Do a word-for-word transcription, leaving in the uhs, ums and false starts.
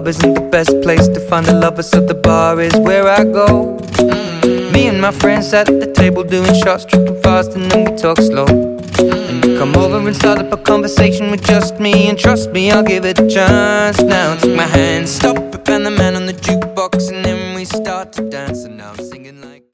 club isn't the best place to find a lover, so the bar is where I go. Mm-hmm. Me and my friends sat at the table doing shots, tripping fast, and then we talk slow. Mm-hmm. And you come over and start up a conversation with just me, and trust me, I'll give it a chance. Now take my hand, stop it, and the man on the jukebox, and then we start to dance. And now